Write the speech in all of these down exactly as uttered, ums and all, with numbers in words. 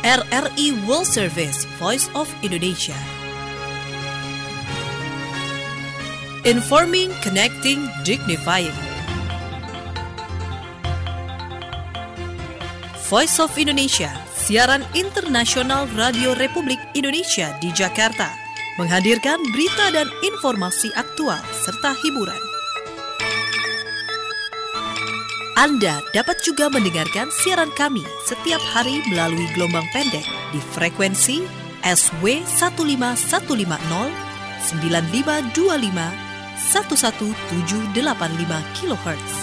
R R I World Service, Voice of Indonesia. Informing, connecting, dignifying. Voice of Indonesia, siaran internasional Radio Republik Indonesia di Jakarta, menghadirkan berita dan informasi aktual serta hiburan. Anda dapat juga mendengarkan siaran kami setiap hari melalui gelombang pendek di frekuensi S W satu lima satu lima nol, sembilan lima dua lima, satu satu tujuh delapan lima kilohertz.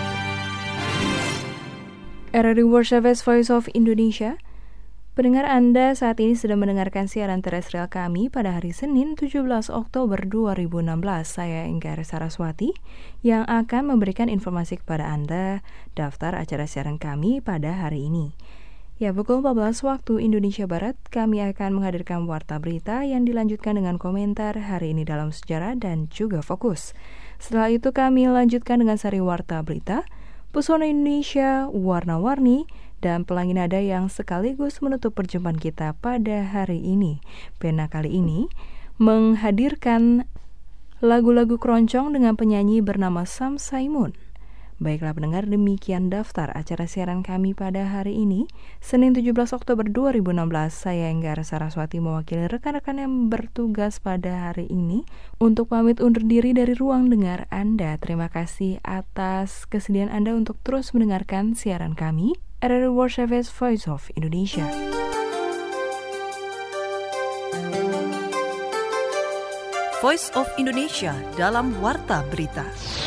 R R I World Service Voice of Indonesia. Pendengar Anda saat ini sedang mendengarkan siaran terestrial kami pada hari Senin tujuh belas Oktober dua ribu enam belas. Saya Ingkar Saraswati yang akan memberikan informasi kepada Anda daftar acara siaran kami pada hari ini. Ya, pukul empat belas waktu Indonesia Barat, kami akan menghadirkan warta berita yang dilanjutkan dengan komentar hari ini dalam sejarah dan juga fokus. Setelah itu kami lanjutkan dengan seri warta berita, Pesona Indonesia, warna-warni, dan pelangi nada yang sekaligus menutup perjumpaan kita pada hari ini. Pena kali ini menghadirkan lagu-lagu keroncong dengan penyanyi bernama Sam Saimun. Baiklah pendengar, demikian daftar acara siaran kami pada hari ini, Senin tujuh belas Oktober dua ribu enam belas. Saya Enggar Saraswati mewakili rekan-rekan yang bertugas pada hari ini untuk pamit undur diri dari ruang dengar Anda. Terima kasih atas kesediaan Anda untuk terus mendengarkan siaran kami, R R I World Service Voice of Indonesia. Voice of Indonesia dalam Warta Berita.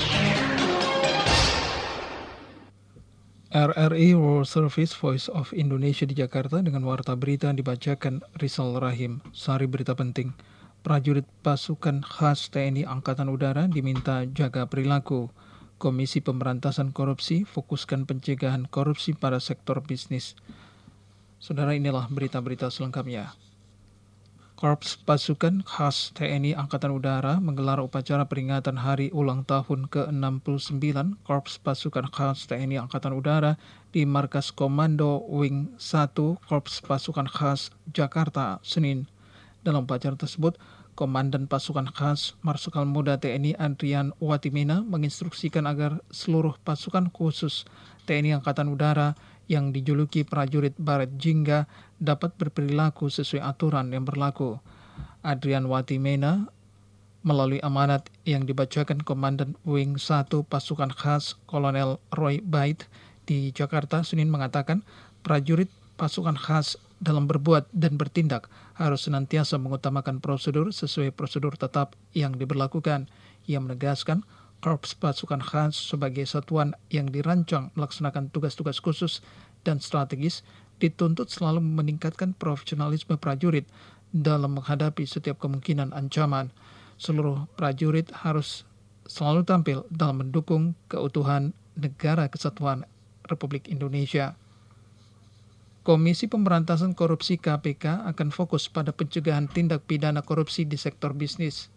R R I World Service Voice of Indonesia di Jakarta dengan warta berita dibacakan Rizal Rahim. Sari berita penting. Prajurit pasukan khas T N I Angkatan Udara diminta jaga perilaku. Komisi Pemberantasan Korupsi fokuskan pencegahan korupsi pada sektor bisnis. Saudara, inilah berita-berita selengkapnya. Korps Pasukan Khas T N I Angkatan Udara menggelar upacara peringatan hari ulang tahun ke enam puluh sembilan Korps Pasukan Khas T N I Angkatan Udara di Markas Komando Wing satu Korps Pasukan Khas Jakarta, Senin. Dalam upacara tersebut, Komandan Pasukan Khas Marsikal Muda T N I Adrian Watimena menginstruksikan agar seluruh pasukan khusus T N I Angkatan Udara yang dijuluki prajurit Baret Jingga dapat berperilaku sesuai aturan yang berlaku. Adrian Watimena melalui amanat yang dibacakan Komandan Wing satu Pasukan Khas Kolonel Roy Bait di Jakarta, Senin mengatakan prajurit pasukan khas dalam berbuat dan bertindak harus senantiasa mengutamakan prosedur sesuai prosedur tetap yang diberlakukan. Ia menegaskan Korps Pasukan Khas sebagai satuan yang dirancang melaksanakan tugas-tugas khusus dan strategis dituntut selalu meningkatkan profesionalisme prajurit dalam menghadapi setiap kemungkinan ancaman. Seluruh prajurit harus selalu tampil dalam mendukung keutuhan Negara Kesatuan Republik Indonesia. Komisi Pemberantasan Korupsi K P K akan fokus pada pencegahan tindak pidana korupsi di sektor bisnis.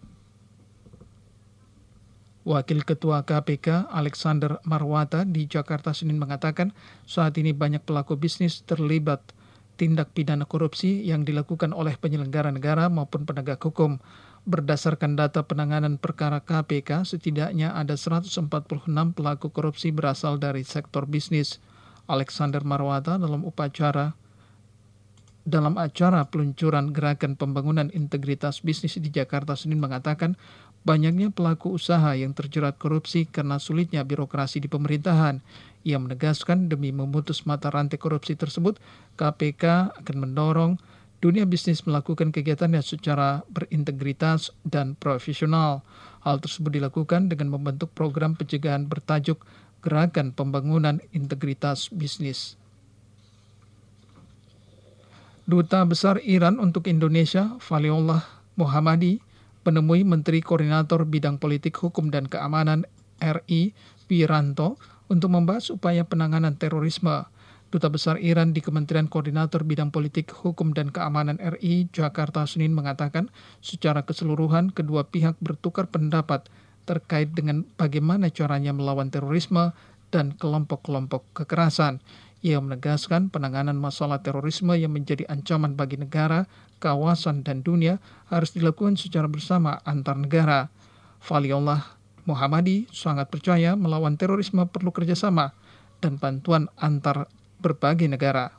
Wakil Ketua K P K Alexander Marwata di Jakarta Senin mengatakan saat ini banyak pelaku bisnis terlibat tindak pidana korupsi yang dilakukan oleh penyelenggara negara maupun penegak hukum. Berdasarkan data penanganan perkara K P K, setidaknya ada seratus empat puluh enam pelaku korupsi berasal dari sektor bisnis. Alexander Marwata dalam upacara dalam acara peluncuran Gerakan Pembangunan Integritas Bisnis di Jakarta Senin mengatakan banyaknya pelaku usaha yang terjerat korupsi karena sulitnya birokrasi di pemerintahan. Ia menegaskan demi memutus mata rantai korupsi tersebut, K P K akan mendorong dunia bisnis melakukan kegiatannya secara berintegritas dan profesional. Hal tersebut dilakukan dengan membentuk program pencegahan bertajuk Gerakan Pembangunan Integritas Bisnis. Duta Besar Iran untuk Indonesia, Valiullah Muhammadi, menemui Menteri Koordinator Bidang Politik Hukum dan Keamanan R I, Wiranto, untuk membahas upaya penanganan terorisme. Duta Besar Iran di Kementerian Koordinator Bidang Politik Hukum dan Keamanan R I, Jakarta, Senin mengatakan, secara keseluruhan kedua pihak bertukar pendapat terkait dengan bagaimana caranya melawan terorisme dan kelompok-kelompok kekerasan. Ia menegaskan penanganan masalah terorisme yang menjadi ancaman bagi negara, kawasan, dan dunia harus dilakukan secara bersama antar negara. Waliullah Muhammadi sangat percaya melawan terorisme perlu kerjasama dan bantuan antar berbagai negara.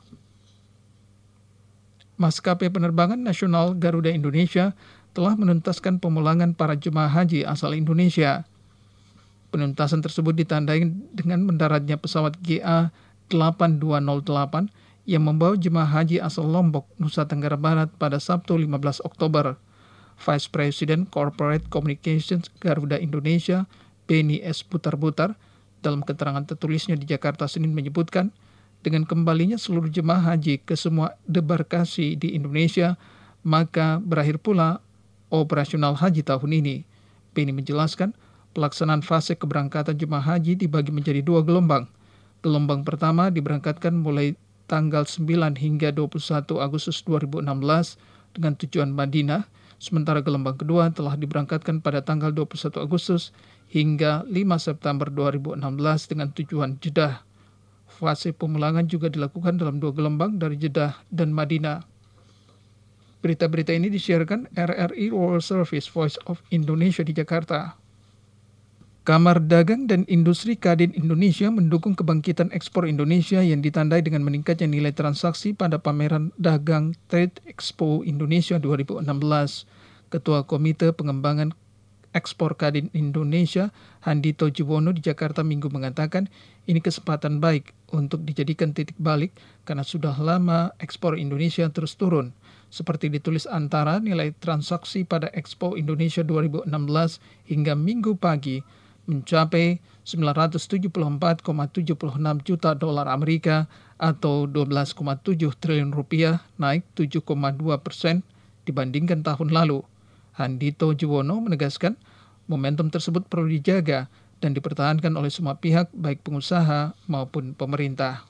Maskapai penerbangan nasional Garuda Indonesia telah menuntaskan pemulangan para jemaah haji asal Indonesia. Penuntasan tersebut ditandai dengan mendaratnya pesawat G A delapan dua nol delapan yang membawa jemaah haji asal Lombok, Nusa Tenggara Barat pada Sabtu lima belas Oktober. Vice President Corporate Communications Garuda Indonesia, Beni S. Butar-Butar, dalam keterangan tertulisnya di Jakarta Senin menyebutkan, dengan kembalinya seluruh jemaah haji ke semua debarkasi di Indonesia, maka berakhir pula operasional haji tahun ini. Beni menjelaskan, pelaksanaan fase keberangkatan jemaah haji dibagi menjadi dua gelombang. Gelombang pertama diberangkatkan mulai tanggal sembilan hingga dua puluh satu Agustus dua ribu enam belas dengan tujuan Madinah, sementara gelombang kedua telah diberangkatkan pada tanggal dua puluh satu Agustus hingga lima September dua ribu enam belas dengan tujuan Jeddah. Fase pemulangan juga dilakukan dalam dua gelombang dari Jeddah dan Madinah. Berita-berita ini disiarkan R R I World Service Voice of Indonesia di Jakarta. Kamar Dagang dan Industri Kadin Indonesia mendukung kebangkitan ekspor Indonesia yang ditandai dengan meningkatnya nilai transaksi pada pameran dagang Trade Expo Indonesia dua ribu enam belas. Ketua Komite Pengembangan Ekspor Kadin Indonesia, Handito Jiwono di Jakarta Minggu mengatakan, ini kesempatan baik untuk dijadikan titik balik karena sudah lama ekspor Indonesia terus turun. Seperti ditulis antara nilai transaksi pada Expo Indonesia dua ribu enam belas hingga Minggu pagi mencapai sembilan ratus tujuh puluh empat koma tujuh enam juta dolar Amerika atau dua belas koma tujuh triliun rupiah, naik tujuh koma dua persen dibandingkan tahun lalu. Handito Jiwono menegaskan momentum tersebut perlu dijaga dan dipertahankan oleh semua pihak baik pengusaha maupun pemerintah.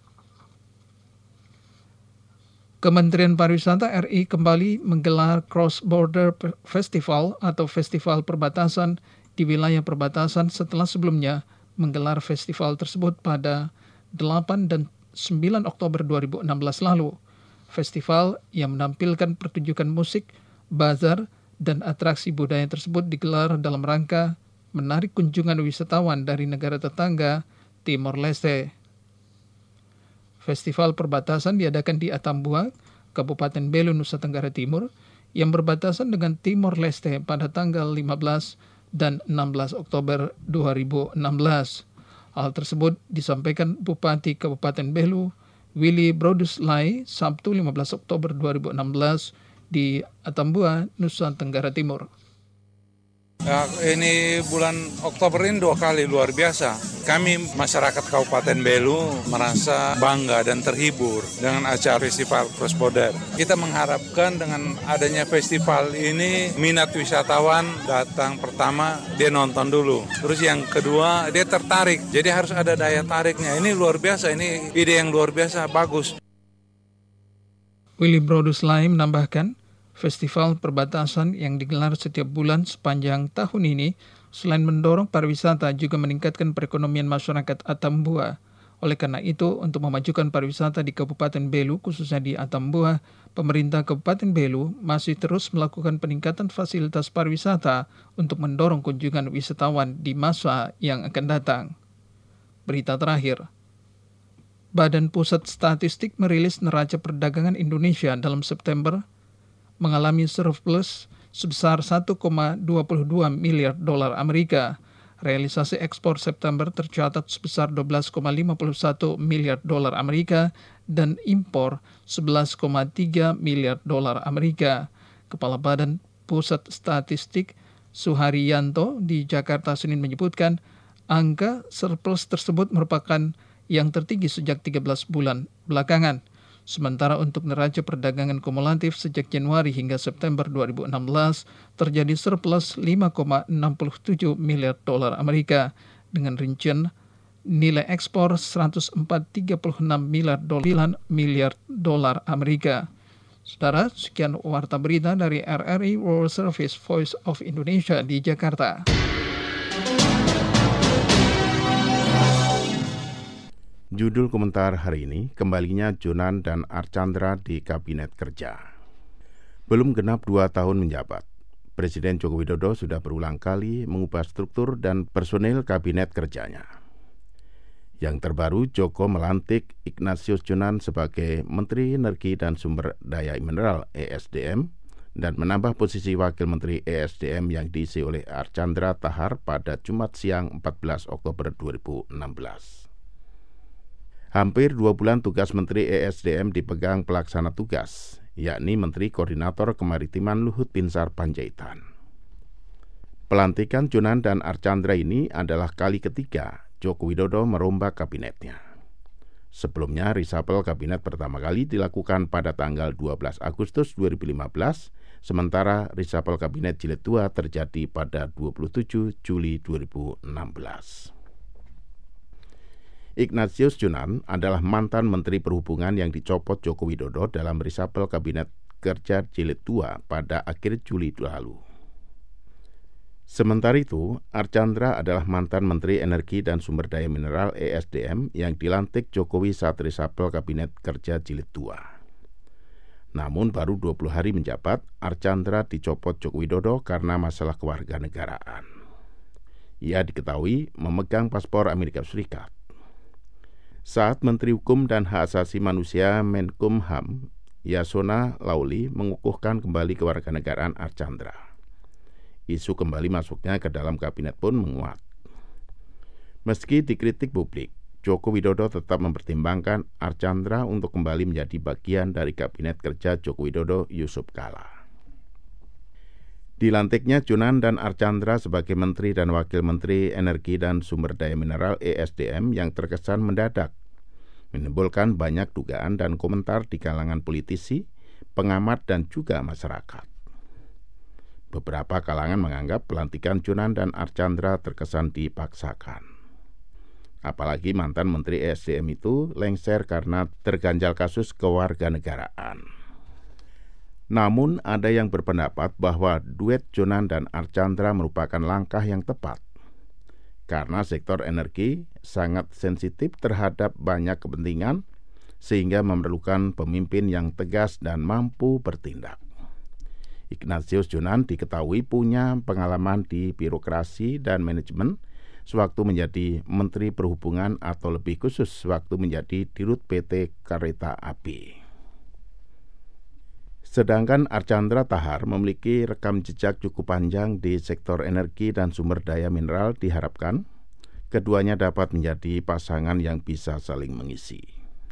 Kementerian Pariwisata R I kembali menggelar Cross Border Festival atau Festival Perbatasan di wilayah perbatasan setelah sebelumnya menggelar festival tersebut pada delapan dan sembilan Oktober dua ribu enam belas lalu. Festival yang menampilkan pertunjukan musik, bazar, dan atraksi budaya tersebut digelar dalam rangka menarik kunjungan wisatawan dari negara tetangga Timor Leste. Festival perbatasan diadakan di Atambua, Kabupaten Belu, Nusa Tenggara Timur, yang berbatasan dengan Timor Leste pada tanggal lima belas dan enam belas Oktober dua ribu enam belas. Hal tersebut disampaikan Bupati Kabupaten Belu, Willy Broduslai, Sabtu lima belas Oktober dua ribu enam belas di Atambua, Nusa Tenggara Timur. Ya, ini bulan Oktober ini dua kali luar biasa. Kami masyarakat Kabupaten Belu merasa bangga dan terhibur dengan acara festival Cross Border. Kita mengharapkan dengan adanya festival ini minat wisatawan datang pertama dia nonton dulu. Terus yang kedua dia tertarik. Jadi harus ada daya tariknya. Ini luar biasa, ini ide yang luar biasa, bagus. Willy Broduslai menambahkan, festival perbatasan yang digelar setiap bulan sepanjang tahun ini selain mendorong pariwisata juga meningkatkan perekonomian masyarakat Atambua. Oleh karena itu, untuk memajukan pariwisata di Kabupaten Belu, khususnya di Atambua, pemerintah Kabupaten Belu masih terus melakukan peningkatan fasilitas pariwisata untuk mendorong kunjungan wisatawan di masa yang akan datang. Berita terakhir, Badan Pusat Statistik merilis neraca perdagangan Indonesia dalam September mengalami surplus sebesar satu koma dua dua miliar dolar Amerika. Realisasi ekspor September tercatat sebesar dua belas koma lima satu miliar dolar Amerika dan impor sebelas koma tiga miliar dolar Amerika. Kepala Badan Pusat Statistik Suharyanto di Jakarta Senin menyebutkan angka surplus tersebut merupakan yang tertinggi sejak tiga belas bulan belakangan. Sementara untuk neraca perdagangan kumulatif sejak Januari hingga September dua ribu enam belas terjadi surplus lima koma enam tujuh miliar dolar Amerika dengan rincian nilai ekspor seratus empat koma tiga enam miliar dolar, miliar dolar Amerika. Saudara, sekian warta berita dari R R I World Service Voice of Indonesia di Jakarta. Judul komentar hari ini, kembalinya Jonan dan Archandra di Kabinet Kerja. Belum genap dua tahun menjabat, Presiden Joko Widodo sudah berulang kali mengubah struktur dan personil Kabinet Kerjanya. Yang terbaru, Joko melantik Ignatius Jonan sebagai Menteri Energi dan Sumber Daya Mineral E S D M dan menambah posisi Wakil Menteri E S D M yang diisi oleh Archandra Tahar pada Jumat siang empat belas Oktober dua ribu enam belas. Hampir dua bulan tugas Menteri E S D M dipegang pelaksana tugas, yakni Menteri Koordinator Kemaritiman Luhut Binsar Panjaitan. Pelantikan Jonan dan Archandra ini adalah kali ketiga Joko Widodo merombak kabinetnya. Sebelumnya, reshuffle kabinet pertama kali dilakukan pada tanggal dua belas Agustus dua ribu lima belas, sementara reshuffle kabinet jilid dua terjadi pada dua puluh tujuh Juli dua ribu enam belas. Ignatius Jonan adalah mantan Menteri Perhubungan yang dicopot Joko Widodo dalam reshuffle Kabinet Kerja Jilid dua pada akhir Juli lalu. Sementara itu, Archandra adalah mantan Menteri Energi dan Sumber Daya Mineral E S D M yang dilantik Jokowi saat reshuffle Kabinet Kerja Jilid dua. Namun baru dua puluh hari menjabat, Archandra dicopot Joko Widodo karena masalah kewarganegaraan. Ia diketahui memegang paspor Amerika Serikat. Saat Menteri Hukum dan Hak Asasi Manusia Menkumham Yasona Lauli mengukuhkan kembali kewarganegaraan Archandra. Isu kembali masuknya ke dalam kabinet pun menguat. Meski dikritik publik, Joko Widodo tetap mempertimbangkan Archandra untuk kembali menjadi bagian dari Kabinet Kerja Joko Widodo Yusuf Kala. Dilantiknya Jonan dan Archandra sebagai Menteri dan Wakil Menteri Energi dan Sumber Daya Mineral E S D M yang terkesan mendadak, menimbulkan banyak dugaan dan komentar di kalangan politisi, pengamat dan juga masyarakat. Beberapa kalangan menganggap pelantikan Jonan dan Archandra terkesan dipaksakan. Apalagi mantan Menteri E S D M itu lengser karena terganjal kasus kewarganegaraan. Namun ada yang berpendapat bahwa duet Jonan dan Archandra merupakan langkah yang tepat karena sektor energi sangat sensitif terhadap banyak kepentingan sehingga memerlukan pemimpin yang tegas dan mampu bertindak. Ignatius Jonan diketahui punya pengalaman di birokrasi dan manajemen sewaktu menjadi Menteri Perhubungan atau lebih khusus sewaktu menjadi Dirut P T Kereta Api. Sedangkan Archandra Tahar memiliki rekam jejak cukup panjang di sektor energi dan sumber daya mineral. Diharapkan keduanya dapat menjadi pasangan yang bisa saling mengisi.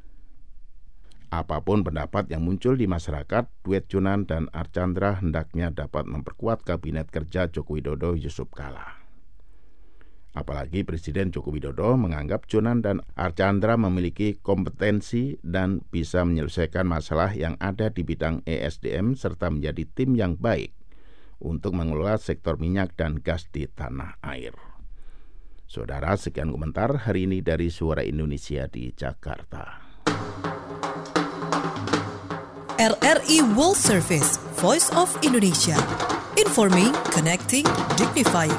Apapun pendapat yang muncul di masyarakat, duet Jonan dan Archandra hendaknya dapat memperkuat Kabinet Kerja Joko Widodo Yusuf Kala. Apalagi Presiden Joko Widodo menganggap Jonan dan Archandra memiliki kompetensi dan bisa menyelesaikan masalah yang ada di bidang E S D M serta menjadi tim yang baik untuk mengelola sektor minyak dan gas di tanah air. Saudara, sekian komentar hari ini dari Suara Indonesia di Jakarta. R R I World Service, Voice of Indonesia. Informing, connecting, dignifying.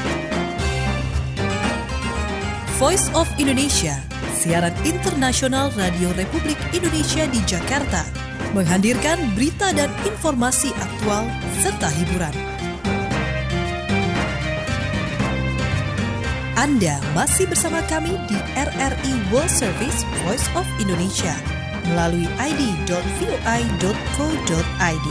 Voice of Indonesia, siaran internasional Radio Republik Indonesia di Jakarta, menghadirkan berita dan informasi aktual serta hiburan. Anda masih bersama kami di R R I World Service Voice of Indonesia melalui i d dot voi dot co dot i d.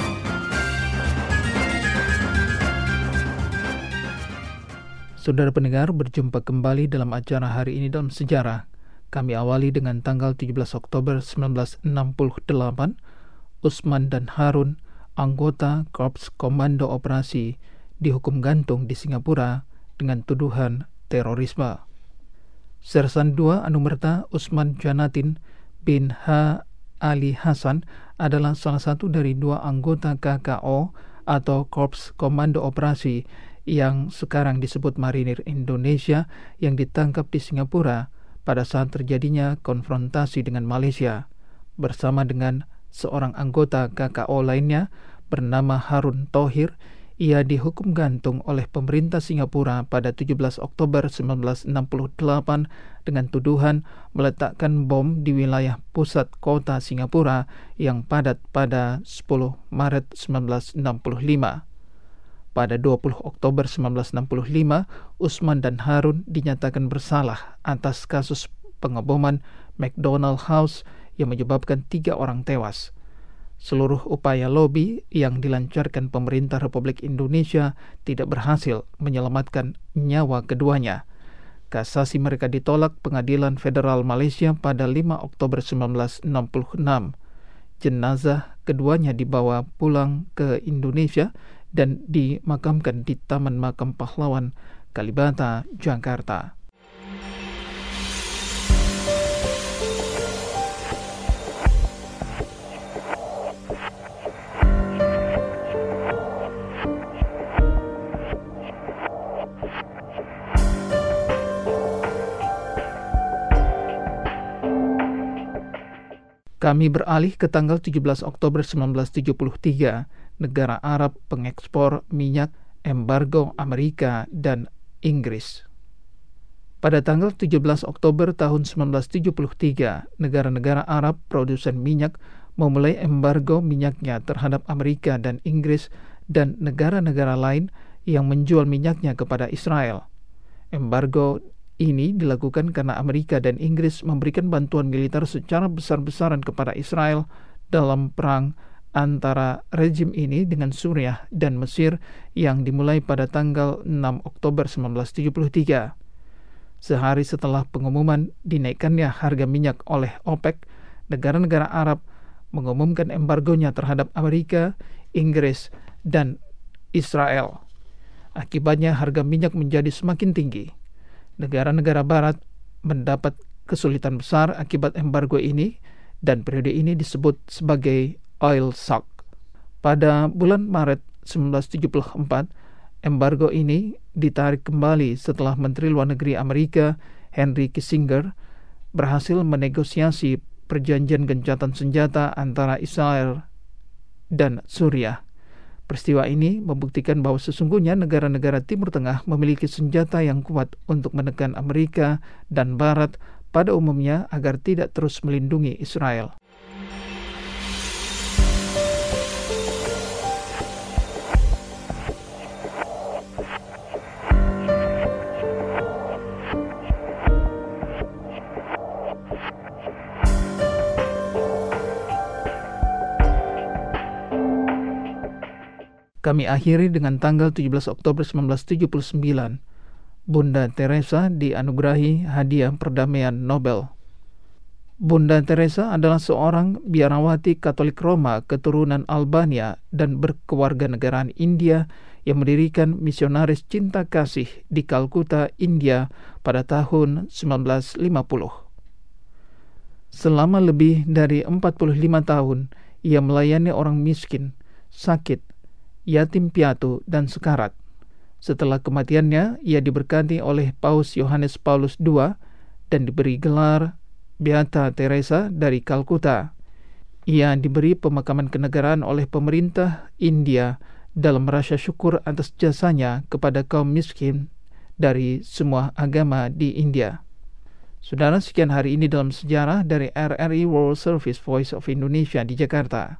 Saudara pendengar, berjumpa kembali dalam acara Hari Ini Dalam Sejarah. Kami awali dengan tanggal tujuh belas Oktober seribu sembilan ratus enam puluh delapan, Usman dan Harun, anggota Korps Komando Operasi, dihukum gantung di Singapura dengan tuduhan terorisme. Sersan dua Anumerta Usman Janatin bin H. Ali Hasan adalah salah satu dari dua anggota K K O atau Korps Komando Operasi yang sekarang disebut Marinir Indonesia yang ditangkap di Singapura pada saat terjadinya konfrontasi dengan Malaysia bersama dengan seorang anggota K K O lainnya bernama Harun Thohir Ia dihukum gantung oleh pemerintah Singapura pada tujuh belas Oktober seribu sembilan ratus enam puluh delapan dengan tuduhan meletakkan bom di wilayah pusat kota Singapura yang padat pada sepuluh Maret seribu sembilan ratus enam puluh lima. Pada dua puluh Oktober seribu sembilan ratus enam puluh lima, Usman dan Harun dinyatakan bersalah atas kasus pengeboman McDonald House yang menyebabkan tiga orang tewas. Seluruh upaya lobi yang dilancarkan pemerintah Republik Indonesia tidak berhasil menyelamatkan nyawa keduanya. Kasasi mereka ditolak Pengadilan Federal Malaysia pada lima Oktober seribu sembilan ratus enam puluh enam. Jenazah keduanya dibawa pulang ke Indonesia dan dimakamkan di Taman Makam Pahlawan, Kalibata, Jakarta. Kami beralih ke tanggal tujuh belas Oktober seribu sembilan ratus tujuh puluh tiga, negara Arab pengekspor minyak embargo Amerika dan Inggris. Pada tanggal tujuh belas Oktober tahun seribu sembilan ratus tujuh puluh tiga, negara-negara Arab produsen minyak memulai embargo minyaknya terhadap Amerika dan Inggris dan negara-negara lain yang menjual minyaknya kepada Israel. Embargo ini dilakukan karena Amerika dan Inggris memberikan bantuan militer secara besar-besaran kepada Israel dalam perang antara rejim ini dengan Suriah dan Mesir yang dimulai pada tanggal enam Oktober seribu sembilan ratus tujuh puluh tiga. Sehari setelah pengumuman dinaikkannya harga minyak oleh OPEC, negara-negara Arab mengumumkan embargonya terhadap Amerika, Inggris, dan Israel. Akibatnya harga minyak menjadi semakin tinggi. Negara-negara barat mendapat kesulitan besar akibat embargo ini dan periode ini disebut sebagai oil shock. Pada bulan Maret seribu sembilan ratus tujuh puluh empat, embargo ini ditarik kembali setelah Menteri Luar Negeri Amerika Henry Kissinger berhasil menegosiasi perjanjian gencatan senjata antara Israel dan Suriah. Peristiwa ini membuktikan bahwa sesungguhnya negara-negara Timur Tengah memiliki senjata yang kuat untuk menekan Amerika dan Barat pada umumnya agar tidak terus melindungi Israel. Kami akhiri dengan tanggal tujuh belas Oktober seribu sembilan ratus tujuh puluh sembilan. Bunda Teresa dianugerahi hadiah perdamaian Nobel. Bunda Teresa adalah seorang biarawati Katolik Roma keturunan Albania dan berkewarganegaraan India yang mendirikan misionaris cinta kasih di Kalkuta, India pada tahun seribu sembilan ratus lima puluh. Selama lebih dari empat puluh lima tahun, ia melayani orang miskin, sakit, yatim piatu, dan sekarat. Setelah kematiannya, ia diberkati oleh Paus Yohanes Paulus kedua dan diberi gelar Beata Teresa dari Kalkuta. Ia diberi pemakaman kenegaraan oleh pemerintah India dalam rasa syukur atas jasanya kepada kaum miskin dari semua agama di India. Saudara, sekian hari ini dalam sejarah dari R R I World Service Voice of Indonesia di Jakarta.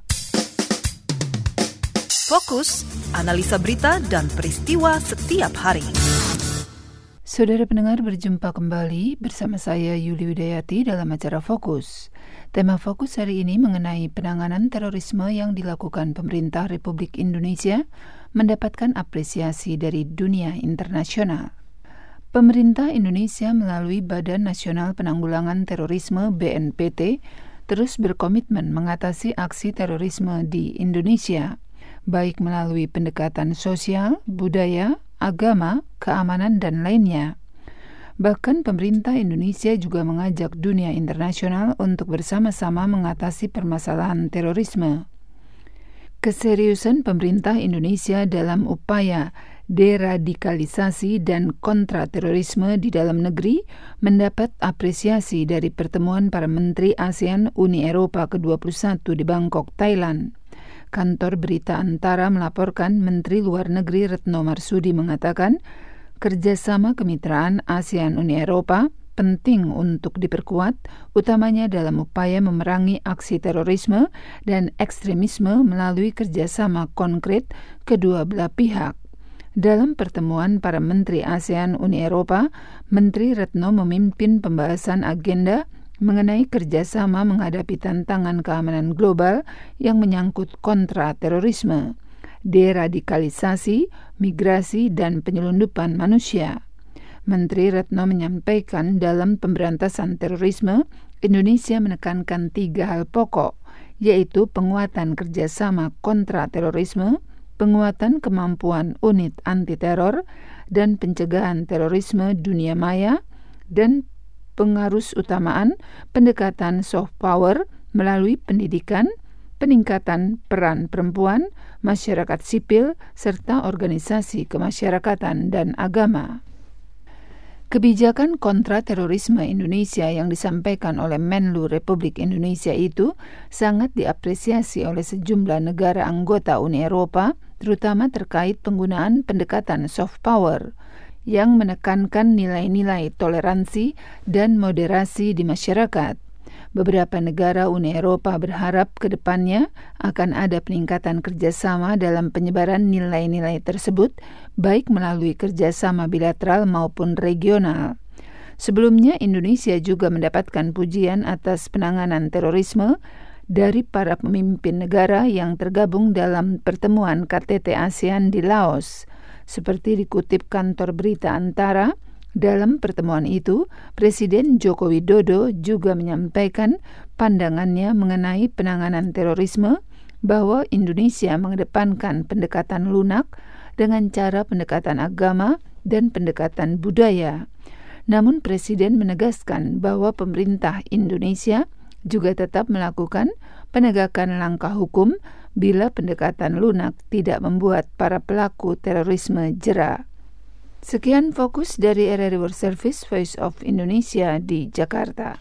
Fokus, analisa berita dan peristiwa setiap hari. Saudara pendengar, berjumpa kembali bersama saya Yuli Widayati dalam acara Fokus. Tema Fokus hari ini mengenai penanganan terorisme yang dilakukan pemerintah Republik Indonesia mendapatkan apresiasi dari dunia internasional. Pemerintah Indonesia melalui Badan Nasional Penanggulangan Terorisme B N P T terus berkomitmen mengatasi aksi terorisme di Indonesia, baik melalui pendekatan sosial, budaya, agama, keamanan, dan lainnya. Bahkan pemerintah Indonesia juga mengajak dunia internasional untuk bersama-sama mengatasi permasalahan terorisme. Keseriusan pemerintah Indonesia dalam upaya deradikalisasi dan kontraterorisme di dalam negeri mendapat apresiasi dari pertemuan para menteri ASEAN Uni Eropa ke dua puluh satu di Bangkok, Thailand. Kantor Berita Antara melaporkan Menteri Luar Negeri Retno Marsudi mengatakan kerjasama kemitraan ASEAN-Uni Eropa penting untuk diperkuat, utamanya dalam upaya memerangi aksi terorisme dan ekstremisme melalui kerjasama konkret kedua belah pihak. Dalam pertemuan para Menteri ASEAN-Uni Eropa, Menteri Retno memimpin pembahasan agenda mengenai kerjasama menghadapi tantangan keamanan global yang menyangkut kontra terorisme, deradikalisasi, migrasi, dan penyelundupan manusia. Menteri Retno menyampaikan dalam pemberantasan terorisme, Indonesia menekankan tiga hal pokok, yaitu penguatan kerjasama kontra terorisme, penguatan kemampuan unit anti-teror, dan pencegahan terorisme dunia maya, dan pengarus utamaan pendekatan soft power melalui pendidikan, peningkatan peran perempuan, masyarakat sipil, serta organisasi kemasyarakatan dan agama. Kebijakan kontra terorisme Indonesia yang disampaikan oleh Menlu Republik Indonesia itu sangat diapresiasi oleh sejumlah negara anggota Uni Eropa, terutama terkait penggunaan pendekatan soft power yang menekankan nilai-nilai toleransi dan moderasi di masyarakat. Beberapa negara Uni Eropa berharap ke depannya akan ada peningkatan kerjasama dalam penyebaran nilai-nilai tersebut, baik melalui kerjasama bilateral maupun regional. Sebelumnya, Indonesia juga mendapatkan pujian atas penanganan terorisme dari para pemimpin negara yang tergabung dalam pertemuan K T T ASEAN di Laos. Seperti dikutip Kantor Berita Antara, dalam pertemuan itu, Presiden Joko Widodo juga menyampaikan pandangannya mengenai penanganan terorisme, bahwa Indonesia mengedepankan pendekatan lunak dengan cara pendekatan agama dan pendekatan budaya. Namun Presiden menegaskan bahwa pemerintah Indonesia juga tetap melakukan penegakan langkah hukum bila pendekatan lunak tidak membuat para pelaku terorisme jera. Sekian fokus dari R R I World Service Voice of Indonesia di Jakarta.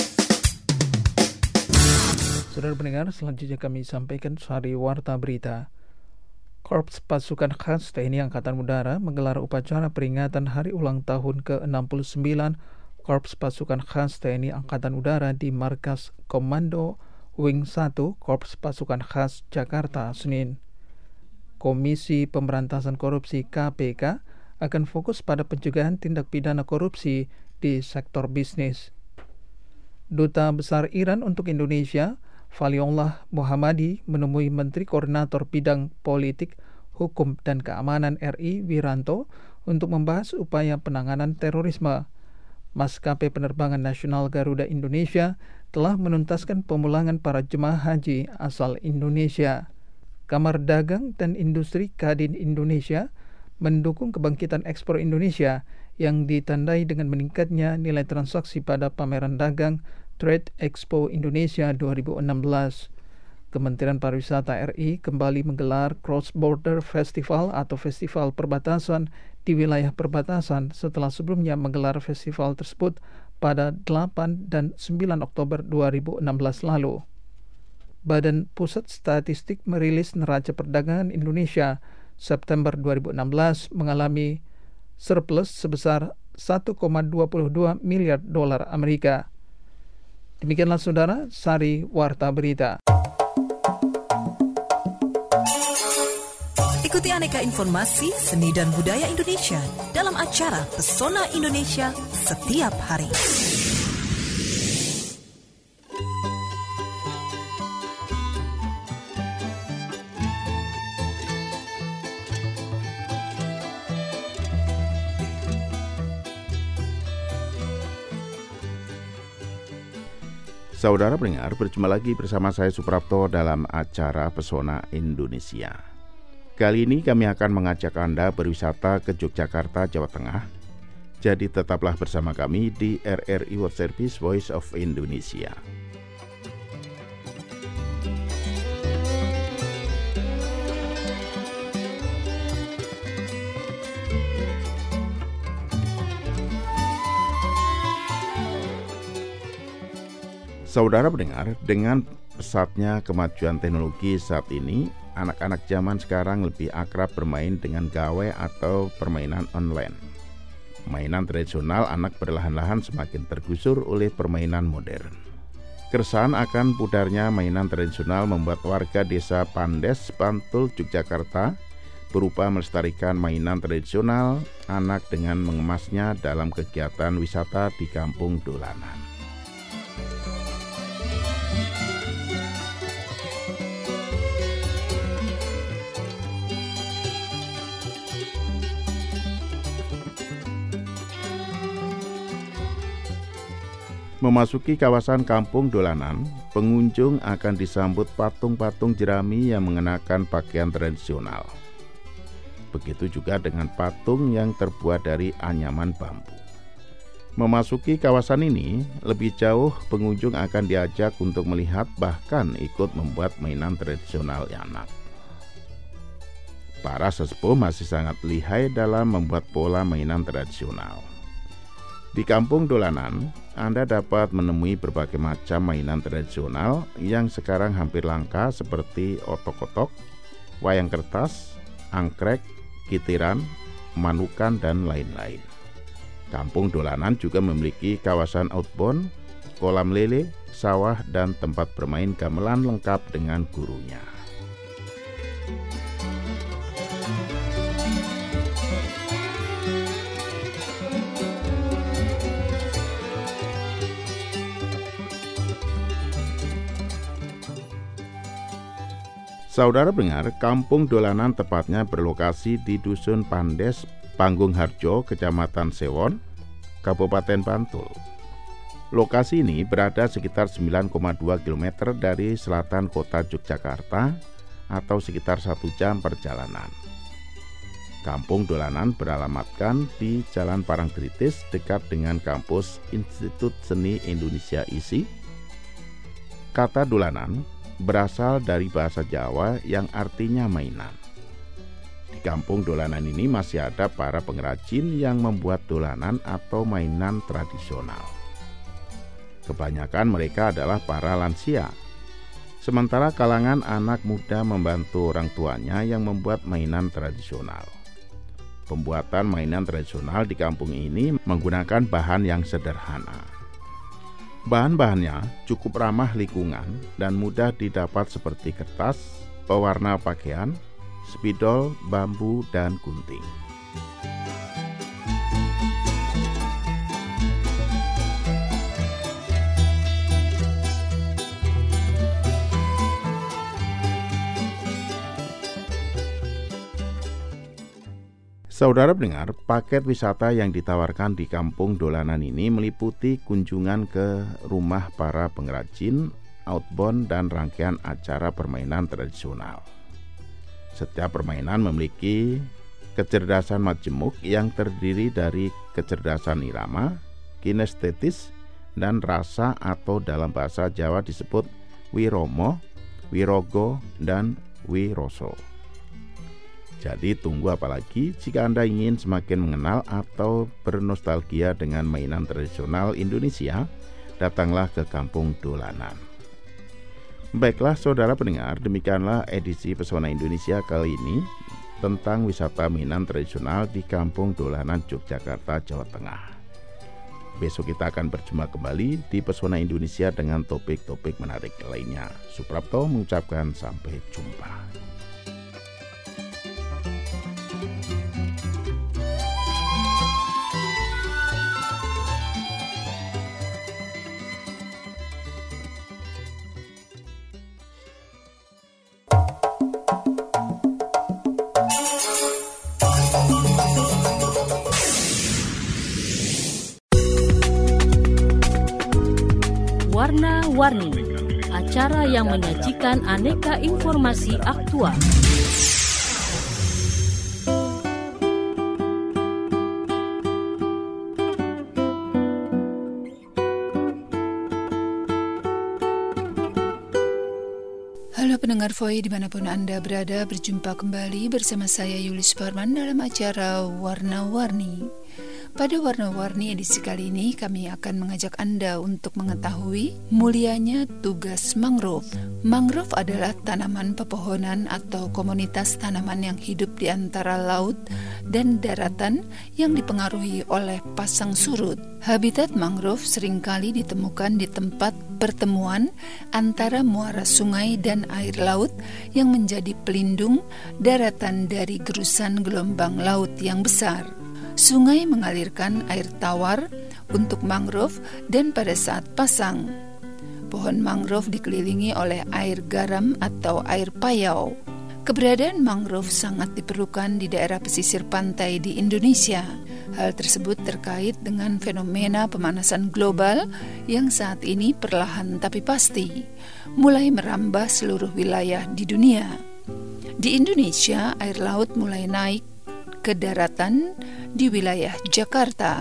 Saudara pendengar, selanjutnya kami sampaikan sehari warta berita. Korps Pasukan Khas T N I Angkatan Udara menggelar upacara peringatan hari ulang tahun ke enam puluh sembilan Korps Pasukan Khas T N I Angkatan Udara di Markas Komando Wing satu Korps Pasukan Khas Jakarta, Senin. Komisi Pemberantasan Korupsi K P K akan fokus pada pencegahan tindak pidana korupsi di sektor bisnis. Duta Besar Iran untuk Indonesia, Valiullah Muhammadi, menemui Menteri Koordinator Bidang Politik, Hukum, dan Keamanan R I, Wiranto, untuk membahas upaya penanganan terorisme. Maskapai Penerbangan Nasional Garuda Indonesia telah menuntaskan pemulangan para jemaah haji asal Indonesia. Kamar Dagang dan Industri Kadin Indonesia mendukung kebangkitan ekspor Indonesia yang ditandai dengan meningkatnya nilai transaksi pada pameran dagang Trade Expo Indonesia dua ribu enam belas. Kementerian Pariwisata R I kembali menggelar Cross Border Festival atau festival perbatasan di wilayah perbatasan setelah sebelumnya menggelar festival tersebut pada delapan dan sembilan Oktober dua ribu enam belas lalu. Badan Pusat Statistik merilis neraca perdagangan Indonesia September dua ribu enam belas mengalami surplus sebesar satu koma dua dua miliar dolar Amerika. Demikianlah saudara, sari warta berita. Ikuti aneka informasi seni dan budaya Indonesia dalam acara Pesona Indonesia setiap hari. Saudara pendengar, berjumpa lagi bersama saya Suprapto dalam acara Pesona Indonesia. Kali ini kami akan mengajak Anda berwisata ke Yogyakarta, Jawa Tengah. Jadi tetaplah bersama kami di R R I World Service Voice of Indonesia. Saudara pendengar, dengan pesatnya kemajuan teknologi saat ini, anak-anak zaman sekarang lebih akrab bermain dengan gawai atau permainan online. Mainan tradisional anak perlahan-lahan semakin tergusur oleh permainan modern. Keresahan akan pudarnya mainan tradisional membuat warga desa Pandes, Bantul, Yogyakarta berupa melestarikan mainan tradisional anak dengan mengemasnya dalam kegiatan wisata di kampung dolanan. Memasuki kawasan kampung dolanan, pengunjung akan disambut patung-patung jerami yang mengenakan pakaian tradisional. Begitu juga dengan patung yang terbuat dari anyaman bambu. Memasuki kawasan ini, lebih jauh pengunjung akan diajak untuk melihat bahkan ikut membuat mainan tradisional anak. Para sesepuh masih sangat lihai dalam membuat pola mainan tradisional. Di kampung dolanan, Anda dapat menemui berbagai macam mainan tradisional yang sekarang hampir langka seperti otok-otok, wayang kertas, angkrek, kitiran, manukan, dan lain-lain. Kampung dolanan juga memiliki kawasan outbound, kolam lele, sawah, dan tempat bermain gamelan lengkap dengan gurunya. Saudara pendengar, kampung dolanan tepatnya berlokasi di Dusun Pandes, Panggung Harjo, Kecamatan Sewon, Kabupaten Bantul. Lokasi ini berada sekitar sembilan koma dua kilometer dari selatan kota Yogyakarta atau sekitar satu jam perjalanan. Kampung dolanan beralamatkan di Jalan Parangtritis dekat dengan kampus Institut Seni Indonesia I S I. Kata dolanan berasal dari bahasa Jawa yang artinya mainan. Di kampung dolanan ini masih ada para pengrajin yang membuat dolanan atau mainan tradisional. Kebanyakan mereka adalah para lansia. Sementara kalangan anak muda membantu orang tuanya yang membuat mainan tradisional. Pembuatan mainan tradisional di kampung ini menggunakan bahan yang sederhana. Bahan-bahannya cukup ramah lingkungan dan mudah didapat seperti kertas, pewarna pakaian, spidol, bambu, dan gunting. Saudara pendengar, paket wisata yang ditawarkan di kampung dolanan ini meliputi kunjungan ke rumah para pengrajin, outbound, dan rangkaian acara permainan tradisional. Setiap permainan memiliki kecerdasan majemuk yang terdiri dari kecerdasan irama, kinestetis, dan rasa atau dalam bahasa Jawa disebut wiromo, wirogo, dan wiroso. Jadi tunggu apalagi jika Anda ingin semakin mengenal atau bernostalgia dengan mainan tradisional Indonesia, datanglah ke kampung dolanan. Baiklah saudara pendengar, demikianlah edisi Pesona Indonesia kali ini tentang wisata mainan tradisional di kampung dolanan Yogyakarta, Jawa Tengah. Besok kita akan berjumpa kembali di Pesona Indonesia dengan topik-topik menarik lainnya. Suprapto mengucapkan sampai jumpa. Warna-Warni, acara yang menyajikan aneka informasi aktual. Halo pendengar Voi dimanapun Anda berada, berjumpa kembali bersama saya Yulis Parman dalam acara Warna-Warni. Pada warna-warni edisi kali ini kami akan mengajak Anda untuk mengetahui mulianya tugas mangrove. Mangrove adalah tanaman pepohonan atau komunitas tanaman yang hidup di antara laut dan daratan yang dipengaruhi oleh pasang surut. Habitat mangrove seringkali ditemukan di tempat pertemuan antara muara sungai dan air laut yang menjadi pelindung daratan dari gerusan gelombang laut yang besar. Sungai mengalirkan air tawar untuk mangrove dan pada saat pasang, pohon mangrove dikelilingi oleh air garam atau air payau. Keberadaan mangrove sangat diperlukan di daerah pesisir pantai di Indonesia. Hal tersebut terkait dengan fenomena pemanasan global yang saat ini perlahan tapi pasti mulai merambah seluruh wilayah di dunia. Di Indonesia, air laut mulai naik ke daratan di wilayah Jakarta.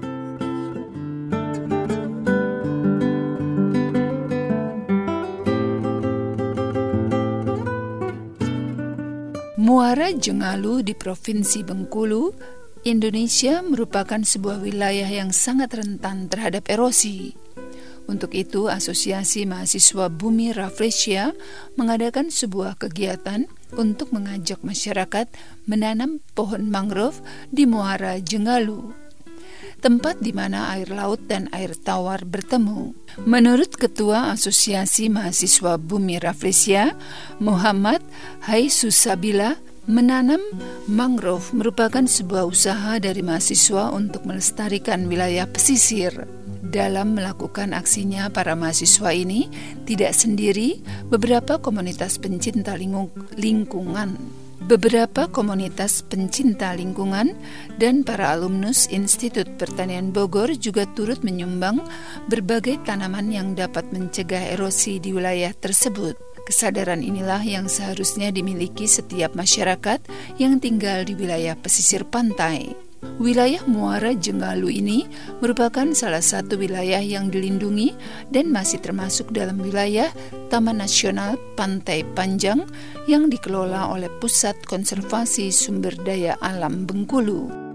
Muara Jengalu di Provinsi Bengkulu, Indonesia merupakan sebuah wilayah yang sangat rentan terhadap erosi. Untuk itu, Asosiasi Mahasiswa Bumi Rafflesia mengadakan sebuah kegiatan untuk mengajak masyarakat menanam pohon mangrove di Muara Jengalu, tempat di mana air laut dan air tawar bertemu. Menurut Ketua Asosiasi Mahasiswa Bumi Rafflesia, Muhammad Haisusabila, menanam mangrove merupakan sebuah usaha dari mahasiswa untuk melestarikan wilayah pesisir. Dalam melakukan aksinya, para mahasiswa ini tidak sendiri. Beberapa komunitas pencinta lingkung, lingkungan, beberapa komunitas pencinta lingkungan dan para alumnus Institut Pertanian Bogor juga turut menyumbang berbagai tanaman yang dapat mencegah erosi di wilayah tersebut. Kesadaran inilah yang seharusnya dimiliki setiap masyarakat yang tinggal di wilayah pesisir pantai. Wilayah Muara Jengalu ini merupakan salah satu wilayah yang dilindungi dan masih termasuk dalam wilayah Taman Nasional Pantai Panjang yang dikelola oleh Pusat Konservasi Sumber Daya Alam Bengkulu.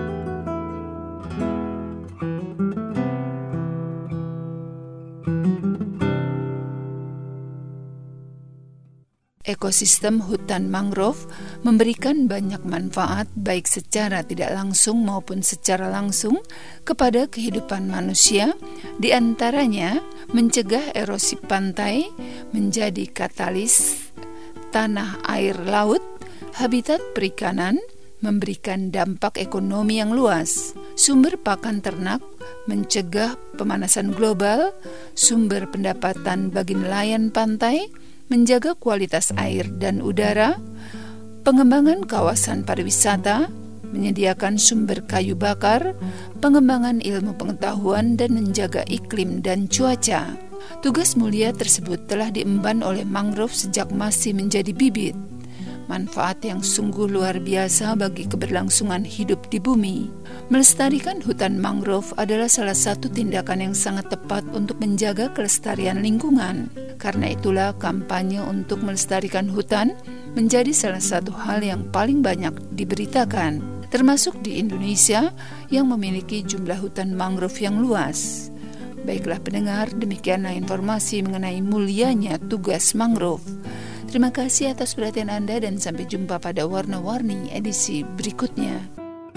Ekosistem hutan mangrove memberikan banyak manfaat baik secara tidak langsung maupun secara langsung kepada kehidupan manusia, di antaranya mencegah erosi pantai, menjadi katalis tanah air laut, habitat perikanan, memberikan dampak ekonomi yang luas, sumber pakan ternak, mencegah pemanasan global, sumber pendapatan bagi nelayan pantai, menjaga kualitas air dan udara, pengembangan kawasan pariwisata, menyediakan sumber kayu bakar, pengembangan ilmu pengetahuan dan menjaga iklim dan cuaca. Tugas mulia tersebut telah diemban oleh mangrove sejak masih menjadi bibit. Manfaat yang sungguh luar biasa bagi keberlangsungan hidup di bumi. Melestarikan hutan mangrove adalah salah satu tindakan yang sangat tepat untuk menjaga kelestarian lingkungan. Karena itulah kampanye untuk melestarikan hutan menjadi salah satu hal yang paling banyak diberitakan, termasuk di Indonesia yang memiliki jumlah hutan mangrove yang luas. Baiklah pendengar, demikianlah informasi mengenai mulianya tugas mangrove. Terima kasih atas perhatian Anda dan sampai jumpa pada Warna-Warni edisi berikutnya.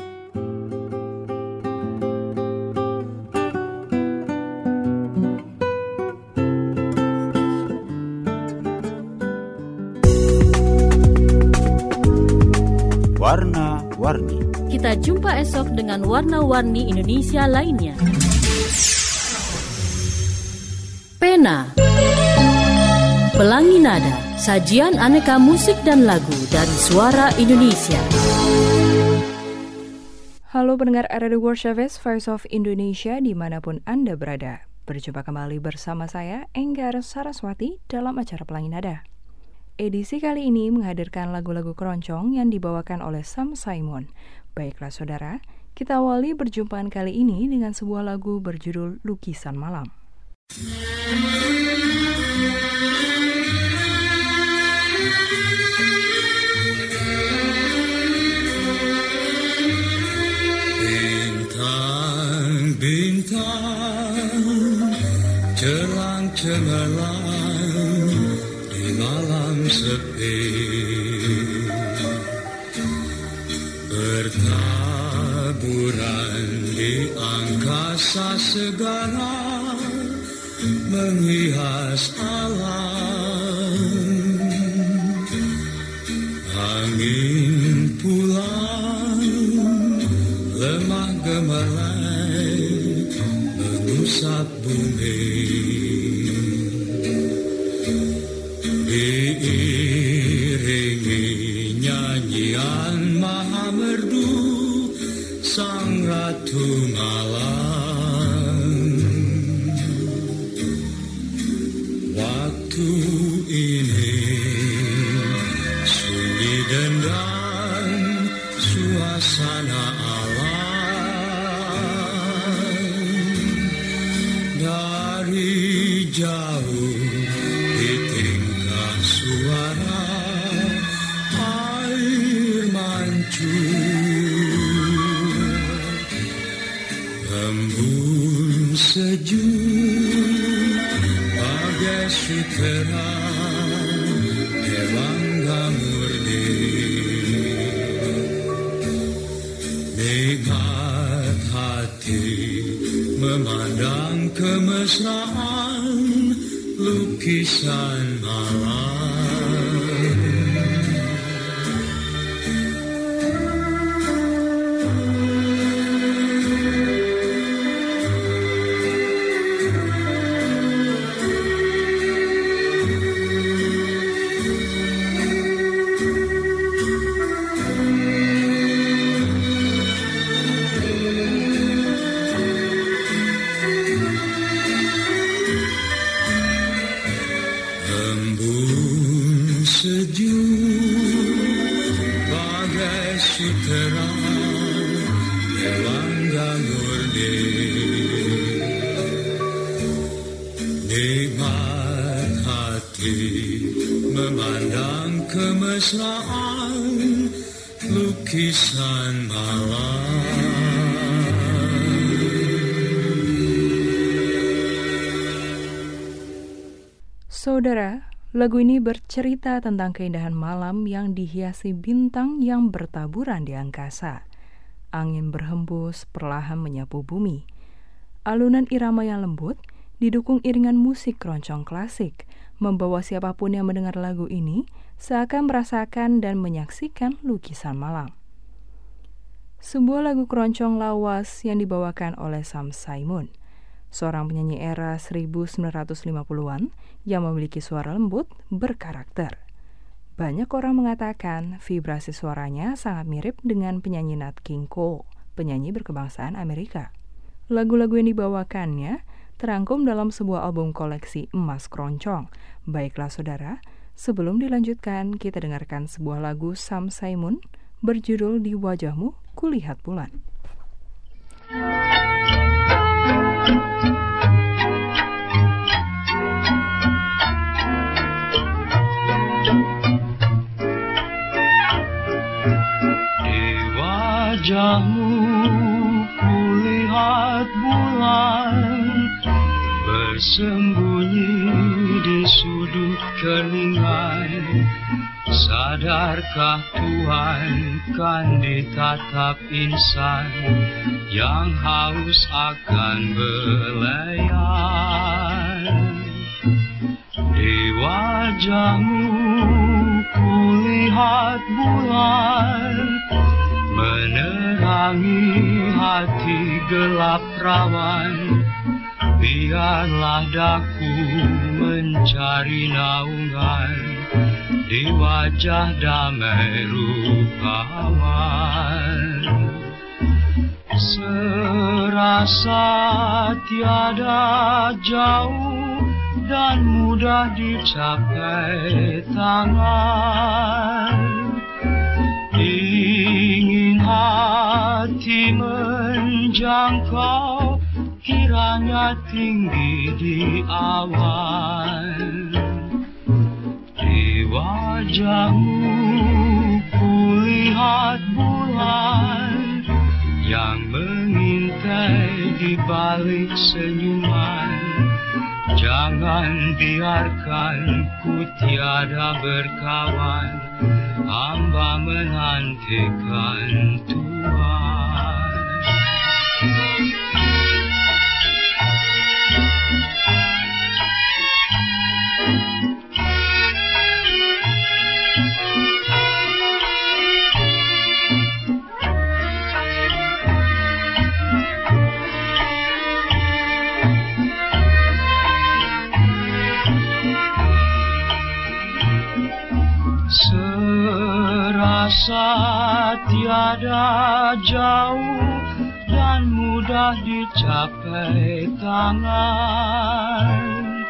Warna-Warni. Kita jumpa esok dengan Warna-Warni Indonesia lainnya. Pena, Pelangi Nada, sajian aneka musik dan lagu dari suara Indonesia. Halo pendengar Radio World Service Voice of Indonesia dimanapun Anda berada. Berjumpa kembali bersama saya, Enggar Saraswati, dalam acara Pelangi Nada. Edisi kali ini menghadirkan lagu-lagu keroncong yang dibawakan oleh Sam Simon. Baiklah saudara, kita awali perjumpaan kali ini dengan sebuah lagu berjudul Lukisan Malam. Bintang cemerlang di malam sepi, bertaburan di angkasa segala, menghias alam. Angin pulang lemah gemerlap mengusap bumi, diiringi nyanyian maha merdu sang ratu malam. Waktu ini sunyi dendam suasana alam. Dari jauh ditingkah suara air mancur, embun sejuk bagai sutera Dewangga murni. Nikmat hati memandang kemesraan lukisan malam. Embun sejuk bagai sutera Dewangga murni. Nikmat hati memandang kemesraan lukisan malam. Saudara, lagu ini bercerita tentang keindahan malam yang dihiasi bintang yang bertaburan di angkasa. Angin berhembus perlahan menyapu bumi. Alunan irama yang lembut didukung iringan musik keroncong klasik, membawa siapapun yang mendengar lagu ini seakan merasakan dan menyaksikan lukisan malam. Sebuah lagu keroncong lawas yang dibawakan oleh Sam Simon, seorang penyanyi era seribu sembilan ratus lima puluhan yang memiliki suara lembut berkarakter. Banyak orang mengatakan vibrasi suaranya sangat mirip dengan penyanyi Nat King Cole, penyanyi berkebangsaan Amerika. Lagu-lagu yang dibawakannya terangkum dalam sebuah album koleksi emas keroncong. Baiklah saudara, sebelum dilanjutkan kita dengarkan sebuah lagu Sam Simon berjudul Di Wajahmu Kulihat Bulan. Wajahmu kulihat bulan bersembunyi di sudut keningan. Sadarkah Tuhan kan ditatap insan yang haus akan belayan? Di wajahmu kulihat bulan menerangi hati gelap rawan. Biarlah daku mencari naungan di wajah damai rupawan. Serasa tiada jauh dan mudah dicapai tangan. Ingin hati menjangkau, kiranya tinggi di awan. Di wajahmu kulihat bulan yang mengintai di balik senyuman. Jangan biarkan ku tiada berkawan, hamba menantikan Tuhan. Serasa tiada jauh dan mudah dicapai tangan,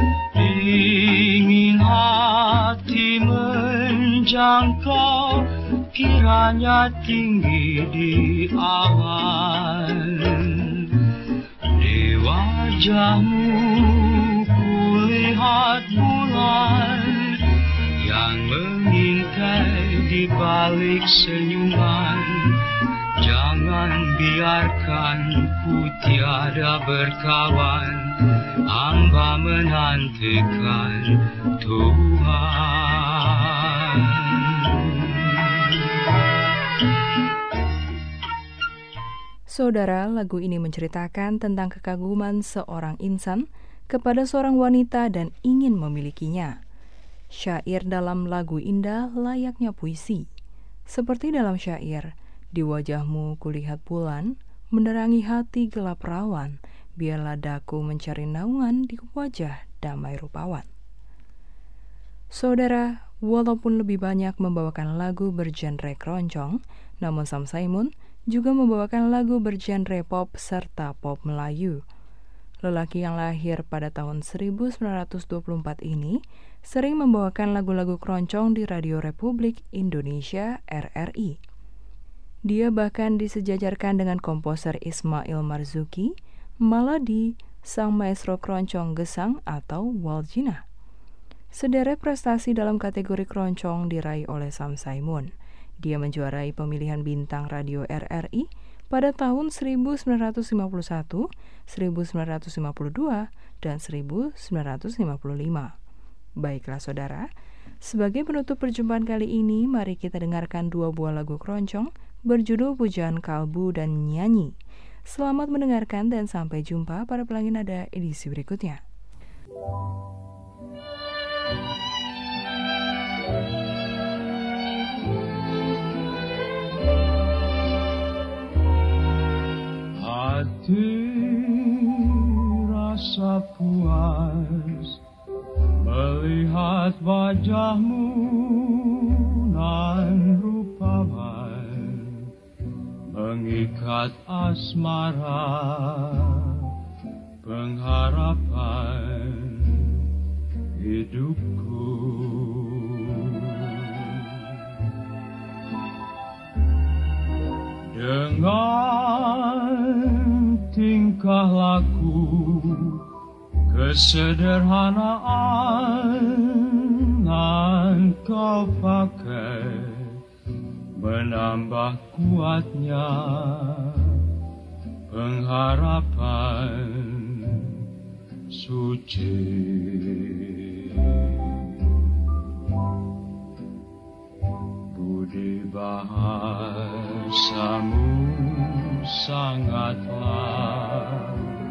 ingin hati menjangkau, kiranya tinggi di awan. Di wajahmu kulihat bulan yang mengintai di balik senyuman. Jangan biarkan ku tiada berkawan, hamba menantikan Tuhan. Saudara, lagu ini menceritakan tentang kekaguman seorang insan kepada seorang wanita dan ingin memilikinya. Syair dalam lagu indah layaknya puisi. Seperti dalam syair, di wajahmu kulihat bulan, menerangi hati gelap rawan, biarlah daku mencari naungan di wajah damai rupawan. Saudara, walaupun lebih banyak membawakan lagu bergenre keroncong, namun Sam Simon juga membawakan lagu bergenre pop serta pop Melayu. Lelaki yang lahir pada tahun seribu sembilan ratus dua puluh empat ini sering membawakan lagu-lagu keroncong di Radio Republik Indonesia R R I. Dia bahkan disejajarkan dengan komposer Ismail Marzuki, Maladi, sang maestro keroncong Gesang atau Waljina. Sederet prestasi dalam kategori keroncong diraih oleh Sam Simon. Dia menjuarai pemilihan bintang radio R R I pada tahun seribu sembilan ratus lima puluh satu, seribu sembilan ratus lima puluh dua, dan seribu sembilan ratus lima puluh lima. Baiklah saudara, sebagai penutup perjumpaan kali ini, mari kita dengarkan dua buah lagu keroncong berjudul Pujaan Kalbu dan Nyanyi. Selamat mendengarkan dan sampai jumpa pada Pelangi Nada edisi berikutnya. Hati rasa puas melihat wajahmu nan rupawan, mengikat asmara pengharapan hidupku. Dengan tingkah laku kesederhanaan yang kau pakai menambah kuatnya pengharapan suci. Budi bahasamu sangatlah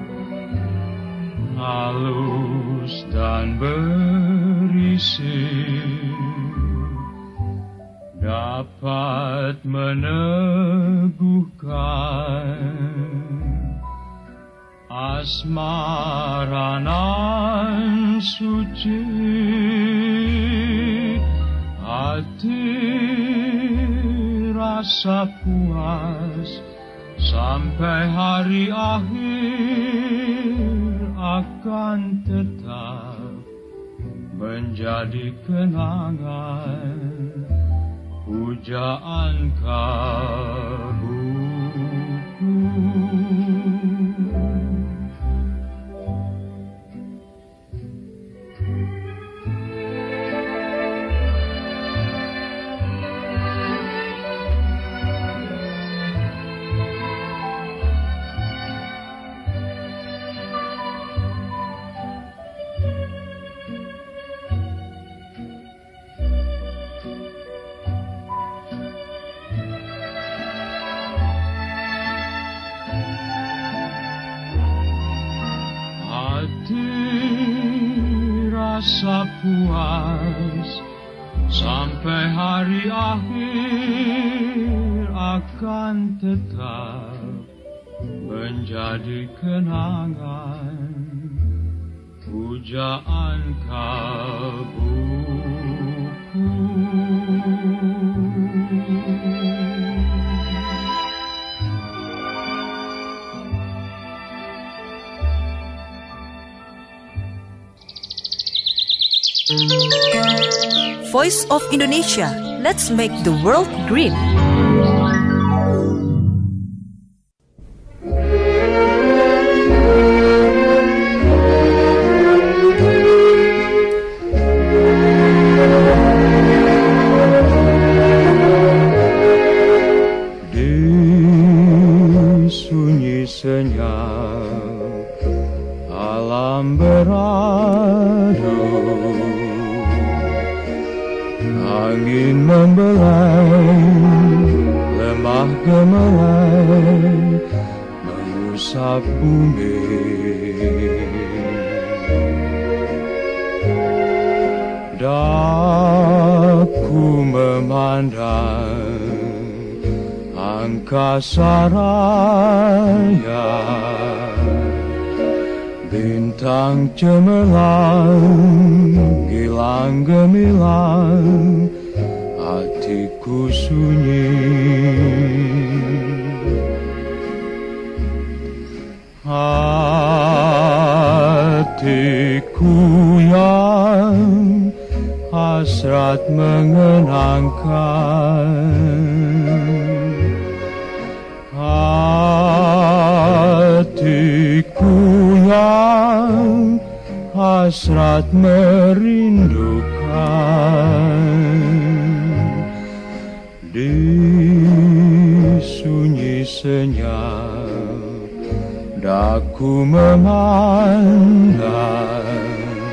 halus dan berisi, dapat meneguhkan asmara nan suci. Hati rasa puas sampai hari akhir akan tetap menjadi kenangan pujaan kalbuku. rasa puas sampai hari akhir akan tetap menjadi kenangan pujaan kalbuku. Voice of Indonesia. Let's make the world green. Di sunyi senyap alam beradu, angin membelai, lemah gemelai, mengusap bumi. Daku memandang angkasa raya, bintang cemerlang, gilang gemilang, hatiku sunyi. Hatiku yang hasrat mengenangkan, hatiku yang hasrat merindukan. Di sunyi senyap daku memandang,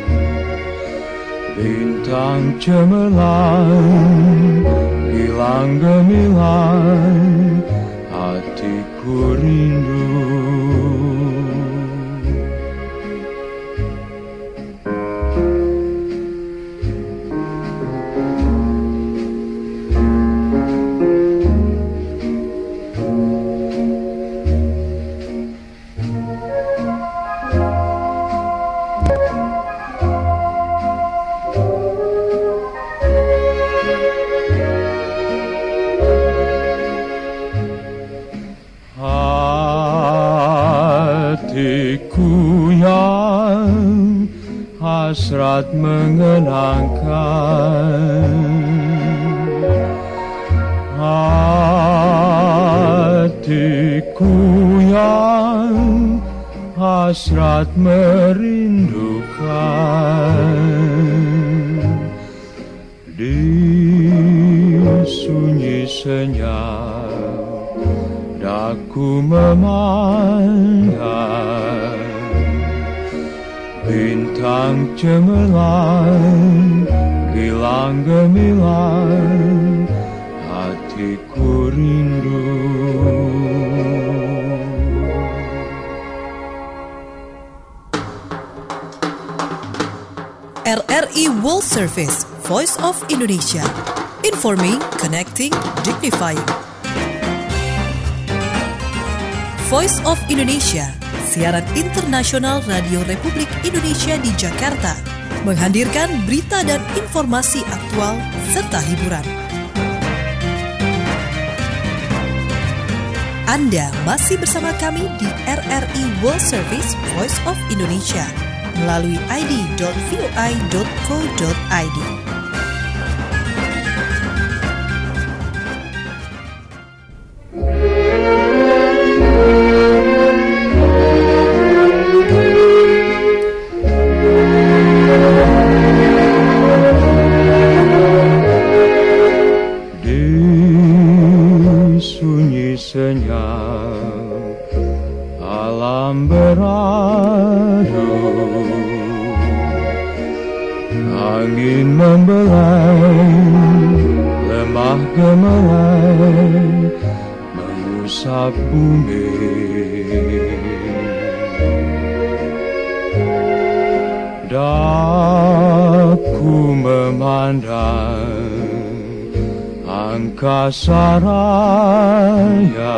bintang cemerlang, gilang gemilang, hatiku rindu. Hatiku yang hasrat mengenangkan, hatiku yang hasrat merindukan. Di sunyi senyap daku memandang, bintang cemerlang, gilang gemilang, hatiku rindu. R R I World Service, Voice of Indonesia. Informing, connecting, dignifying. Voice of Indonesia, siaran internasional Radio Republik Indonesia di Jakarta, menghadirkan berita dan informasi aktual serta hiburan. Anda masih bersama kami di R R I World Service Voice of Indonesia melalui i d dot v o i dot co dot i d. Senyap alam beradu, angin membelai, lemah gemelai, mengusap bumi. Dan memandang angkasa raya,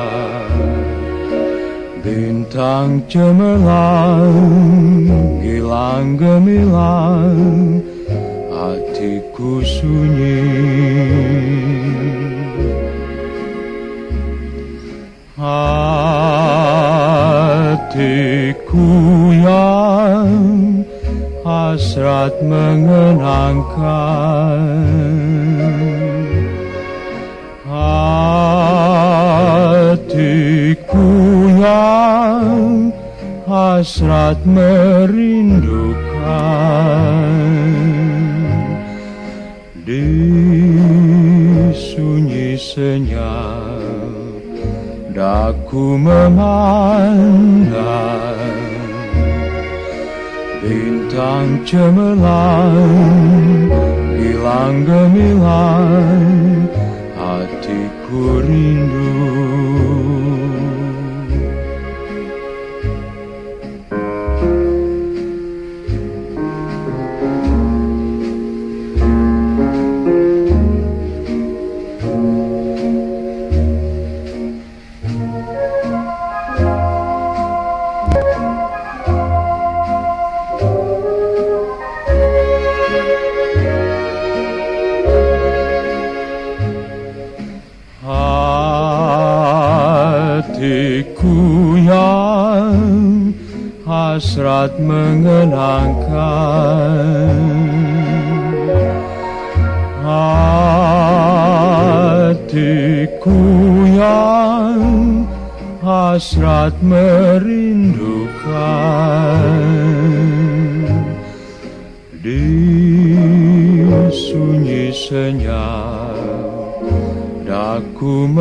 bintang cemerlang, gilang gemilang, hatiku sunyi. Hatiku yang hasrat mengenangkan, hatiku yang hasrat merindukan, di sunyi senyap daku memandang bintang cemerlang, gilang gemilang, hatiku rindu. Hatiku yang hasrat mengenangkan, hatiku yang hasrat merindukan, di sunyi senyap daku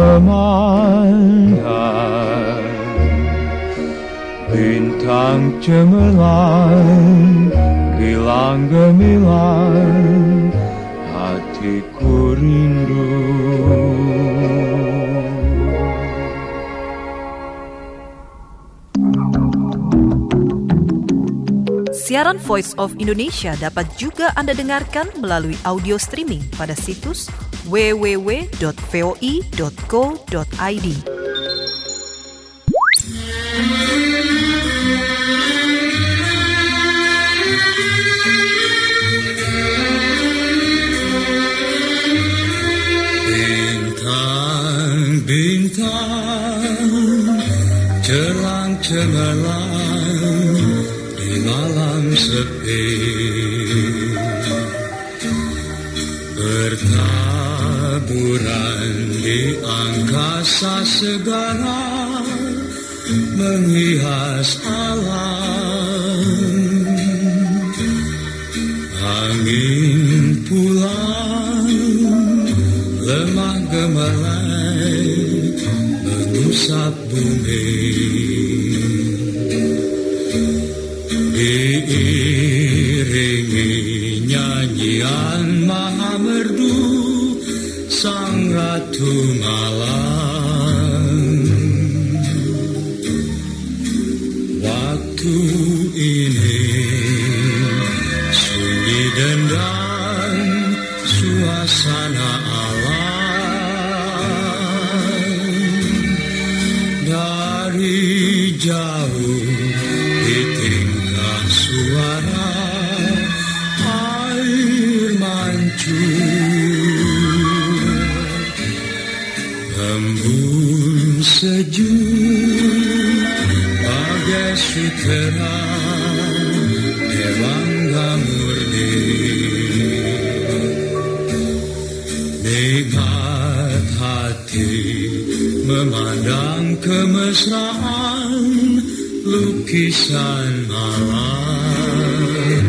memandang bintang cemerlang, gilang gemilang, hatiku rindu. Siaran Voice of Indonesia dapat juga Anda dengarkan melalui audio streaming pada situs w w w dot v o i dot co dot i d. Bintang-bintang cerlang cemerlang di malam sepi, bertaburan di angkasa segala, menghias alam. Angin pulang, lemah gemerlai, mengusap bumi. Diiringi nyanyian maha merdu sang ratu malam. Waktu ini sunyi dendam suasana alam. Dari jauh ditingkah suara air mancur, embun sejuk bagai sutera dewangga murni. Nikmat hati memandang kemesraan lukisan malam.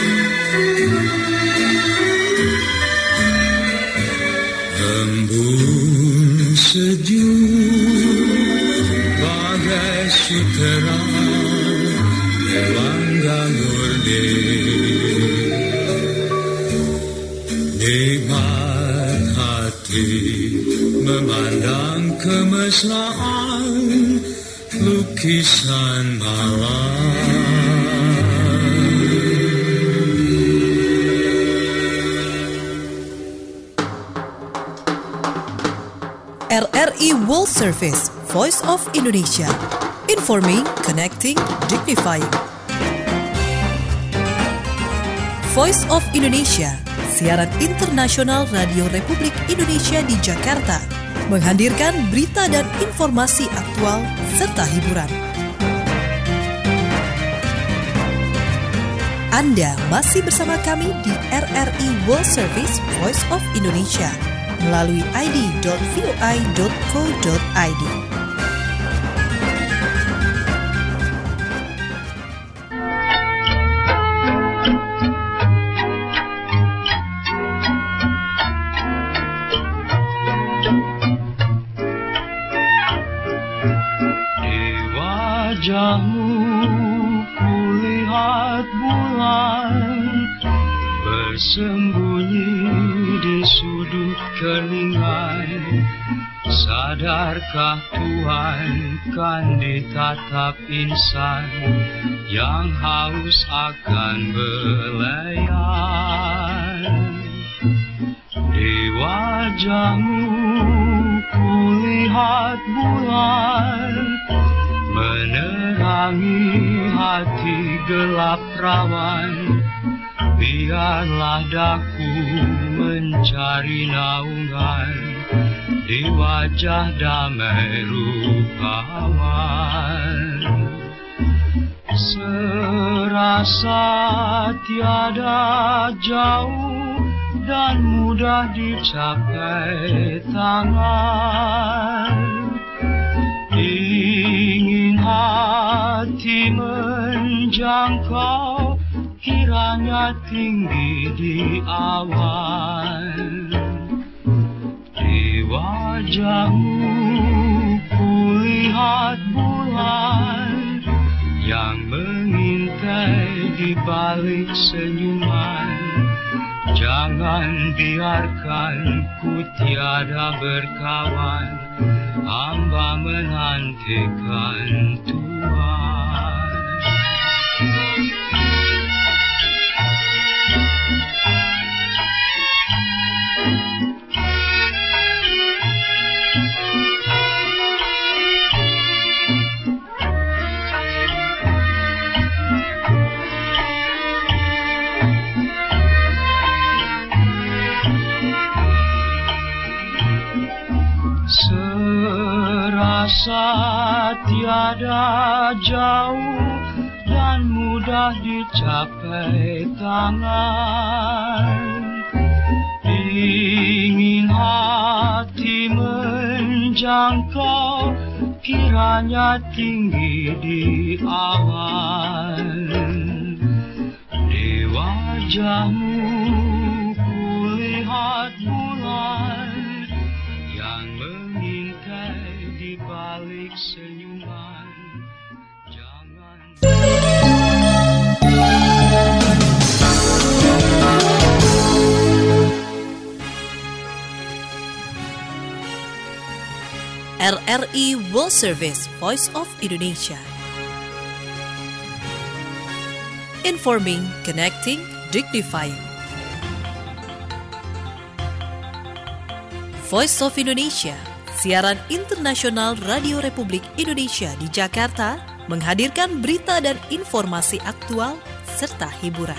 Embun kemesraan, lukisan malam. R R I World Service, Voice of Indonesia. Informing, connecting, dignifying. Voice of Indonesia, siaran internasional Radio Republik Indonesia di Jakarta, menghadirkan berita dan informasi aktual serta hiburan. Anda masih bersama kami di R R I World Service, Voice of Indonesia melalui i d dot v o i dot co dot i d. Wajahmu kulihat bulan bersembunyi di sudut keningan. Sadarkah Tuhan kan ditatap insan yang haus akan belayan? Di wajahmu kulihat bulan menerangi hati gelap rawan. Biarlah daku mencari naungan di wajah damai rupawan. Serasa tiada jauh dan mudah dicapai tangan. Ingin hati menjangkau, kiranya tinggi di awan. Di wajahmu kulihat bulan yang mengintai di balik senyuman. Jangan biarkan ku tiada berkawan, hamba menantikan Tuhan. Serasa tiada jauh dan mudah dicapai tangan. Ingin hati menjangkau, kiranya tinggi di awan. Di wajahmu kulihat bulan yang mengintai di balik senyuman. Jangan R R I World Service, Voice of Indonesia. Informing, connecting, dignifying. Voice of Indonesia, siaran internasional Radio Republik Indonesia di Jakarta, menghadirkan berita dan informasi aktual serta hiburan.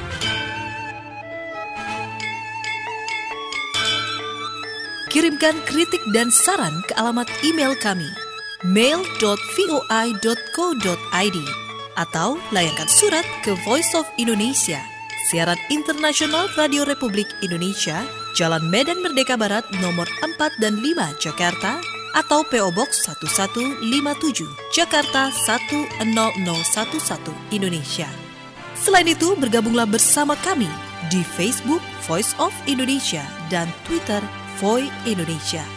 Kirimkan kritik dan saran ke alamat email kami mail dot v o i dot co dot i d atau layangkan surat ke Voice of Indonesia, siaran internasional Radio Republik Indonesia, Jalan Medan Merdeka Barat nomor empat dan lima Jakarta, atau P O Box satu satu lima tujuh Jakarta satu nol nol satu satu Indonesia. Selain itu, bergabunglah bersama kami di Facebook Voice of Indonesia dan Twitter Voice Indonesia.